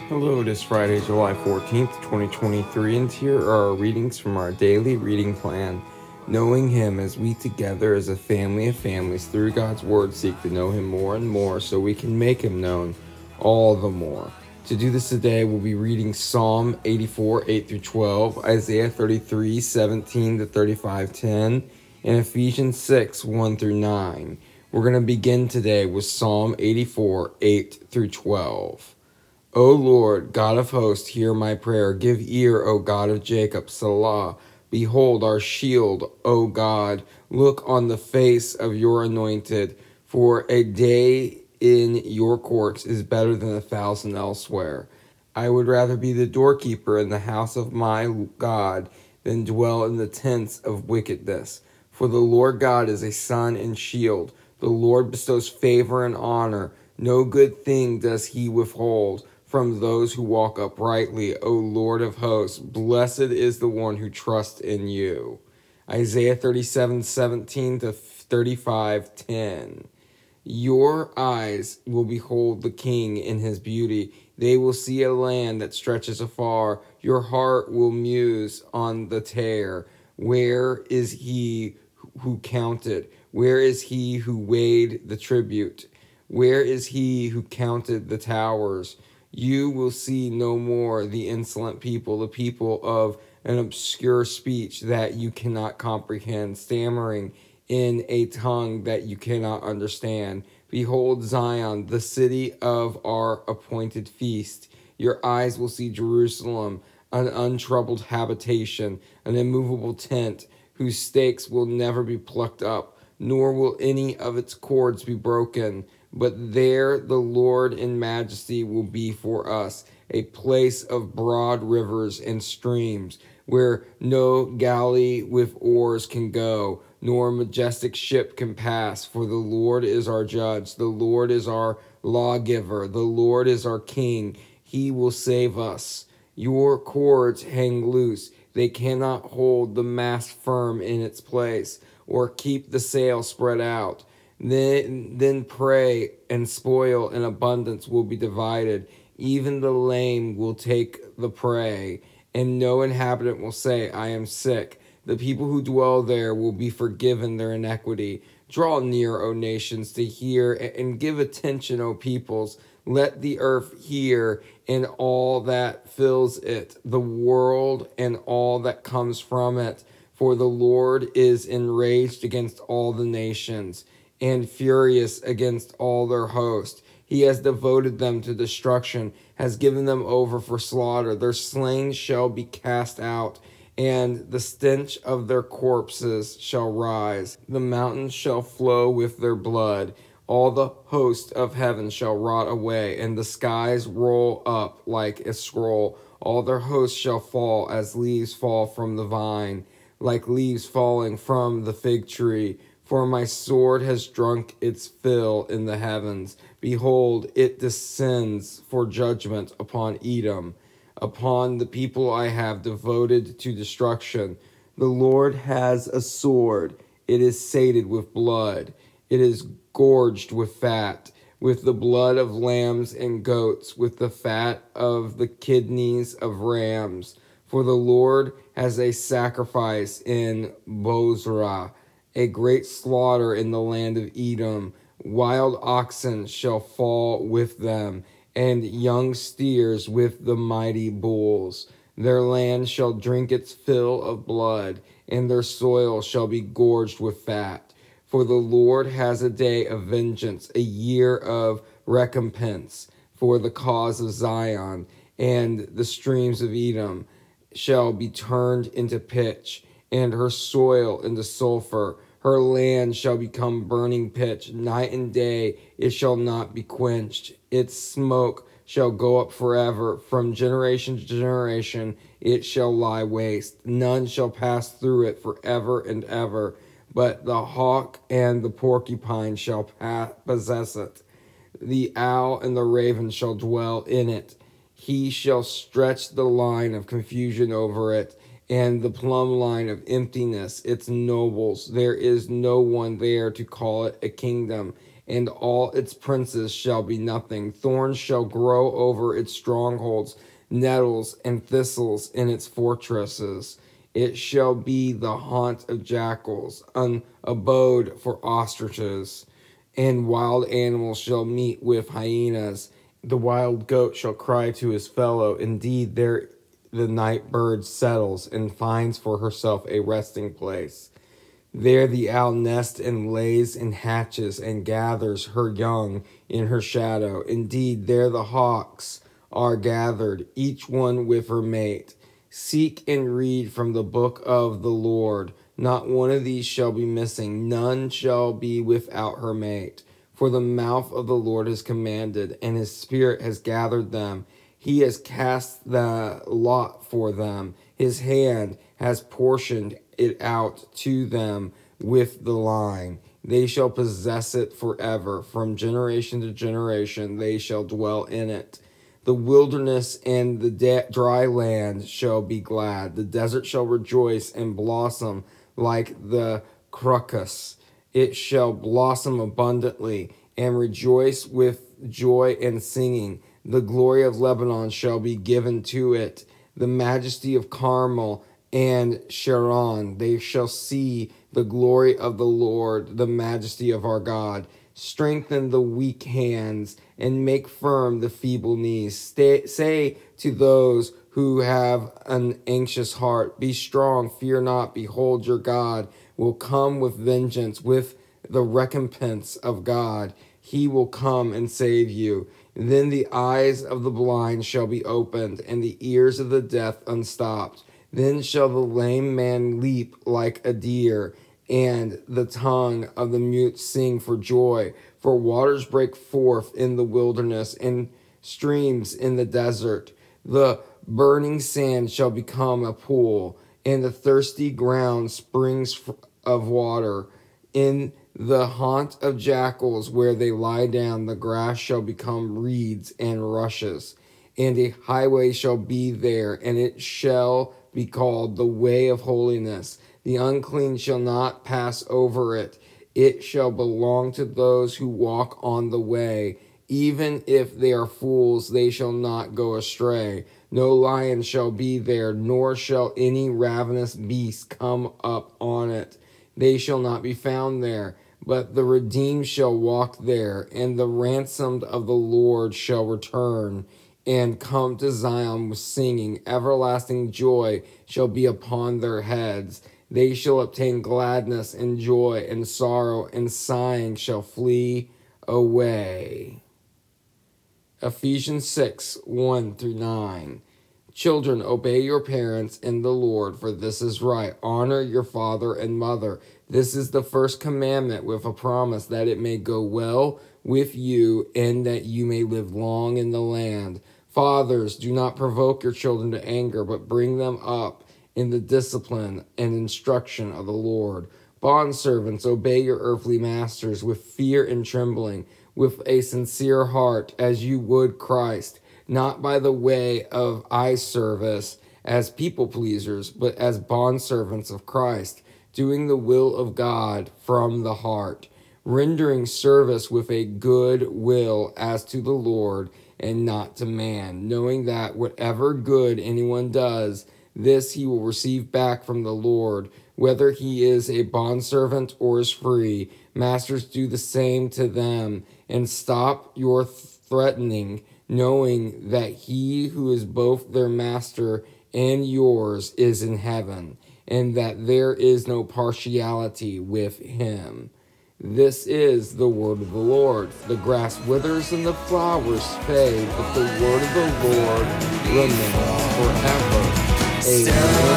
Hello, it is Friday, July 14th, 2023, and here are our readings from our daily reading plan. Knowing Him as we together as a family of families through God's Word seek to know Him more and more so we can make Him known all the more. To do this today, we'll be reading Psalm 84, 8 through 12, Isaiah 33, 17 to 35, 10, and Ephesians 6, 1 through 9. We're going to begin today with Psalm 84, 8 through 12. O Lord, God of hosts, hear my prayer. Give ear, O God of Jacob, Selah. Behold our shield, O God. Look on the face of your anointed. For a day in your courts is better than 1,000 elsewhere. I would rather be the doorkeeper in the house of my God than dwell in the tents of wickedness. For the Lord God is a sun and shield. The Lord bestows favor and honor. No good thing does he withhold from those who walk uprightly, O Lord of hosts. Blessed is the one who trusts in you. Isaiah 37:17 to 35:10. Your eyes will behold the King in his beauty. They will see a land that stretches afar. Your heart will muse on the tear. Where is he who counted? Where is he who weighed the tribute? Where is he who counted the towers? You will see no more the insolent people, the people of an obscure speech that you cannot comprehend, stammering in a tongue that you cannot understand. Behold Zion, the city of our appointed feast. Your eyes will see Jerusalem, an untroubled habitation, an immovable tent, whose stakes will never be plucked up, nor will any of its cords be broken. But there the Lord in majesty will be for us, a place of broad rivers and streams, where no galley with oars can go, nor majestic ship can pass. For the Lord is our judge, the Lord is our lawgiver, the Lord is our king. He will save us. Your cords hang loose. They cannot hold the mast firm in its place, or keep the sail spread out. Then prey and spoil in abundance will be divided. Even the lame will take the prey, and no inhabitant will say, I am sick. The people who dwell there will be forgiven their iniquity. Draw near, O nations, to hear, and give attention, O peoples. Let the earth hear and all that fills it, the world and all that comes from it. For the Lord is enraged against all the nations, and furious against all their host. He has devoted them to destruction, has given them over for slaughter. Their slain shall be cast out, and the stench of their corpses shall rise. The mountains shall flow with their blood. All the host of heaven shall rot away, and the skies roll up like a scroll. All their hosts shall fall as leaves fall from the vine, like leaves falling from the fig tree. For my sword has drunk its fill in the heavens. Behold, it descends for judgment upon Edom, upon the people I have devoted to destruction. The Lord has a sword. It is sated with blood. It is gorged with fat, with the blood of lambs and goats, with the fat of the kidneys of rams. For the Lord has a sacrifice in Bozrah, a great slaughter in the land of Edom. Wild oxen shall fall with them, and young steers with the mighty bulls. Their land shall drink its fill of blood, and their soil shall be gorged with fat. For the Lord has a day of vengeance, a year of recompense for the cause of Zion, and the streams of Edom shall be turned into pitch, and her soil into sulfur. Her land shall become burning pitch. Night and day it shall not be quenched. Its smoke shall go up forever. From generation to generation it shall lie waste. None shall pass through it forever and ever. But the hawk and the porcupine shall possess it. The owl and the raven shall dwell in it. He shall stretch the line of confusion over it, and the plumb line of emptiness, its nobles. There is no one there to call it a kingdom, and all its princes shall be nothing. Thorns shall grow over its strongholds, nettles and thistles in its fortresses. It shall be the haunt of jackals, an abode for ostriches, and wild animals shall meet with hyenas. The wild goat shall cry to his fellow. Indeed, there the night bird settles and finds for herself a resting place. There the owl nests and lays and hatches and gathers her young in her shadow. Indeed, there the hawks are gathered, each one with her mate. Seek and read from the book of the Lord. Not one of these shall be missing, none shall be without her mate. For the mouth of the Lord has commanded, and his spirit has gathered them. He has cast the lot for them. His hand has portioned it out to them with the line. They shall possess it forever. From generation to generation they shall dwell in it. The wilderness and the dry land shall be glad. The desert shall rejoice and blossom like the crocus. It shall blossom abundantly and rejoice with joy and singing. The glory of Lebanon shall be given to it, the majesty of Carmel and Sharon. They shall see the glory of the Lord, the majesty of our God. Strengthen the weak hands and make firm the feeble knees. Say to those who have an anxious heart, be strong, fear not. Behold, your God will come with vengeance, with the recompense of God. He will come and save you. Then the eyes of the blind shall be opened, and the ears of the deaf unstopped. Then shall the lame man leap like a deer, and the tongue of the mute sing for joy. For waters break forth in the wilderness, and streams in the desert. The burning sand shall become a pool, and the thirsty ground springs of water. In the haunt of jackals, where they lie down, the grass shall become reeds and rushes, and a highway shall be there, and it shall be called the way of holiness. The unclean shall not pass over it. It shall belong to those who walk on the way. Even if they are fools, they shall not go astray. No lion shall be there, nor shall any ravenous beast come up on it. They shall not be found there. But the redeemed shall walk there, and the ransomed of the Lord shall return and come to Zion with singing. Everlasting joy shall be upon their heads. They shall obtain gladness and joy, and sorrow and sighing shall flee away. Ephesians 6, 1-9. Children, obey your parents in the Lord, for this is right. Honor your father and mother. This is the first commandment with a promise that it may go well with you and that you may live long in the land. Fathers, do not provoke your children to anger, but bring them up in the discipline and instruction of the Lord. Bondservants, obey your earthly masters with fear and trembling, with a sincere heart, as you would Christ, not by the way of eye service as people pleasers, but as bondservants of Christ, doing the will of God from the heart, rendering service with a good will as to the Lord and not to man, knowing that whatever good anyone does, this he will receive back from the Lord, whether he is a bondservant or is free. Masters, do the same to them, and stop your threatening, knowing that he who is both their master and yours is in heaven, and that there is no partiality with him. This is the word of the Lord. The grass withers and the flowers fade, but the word of the Lord remains forever. Amen.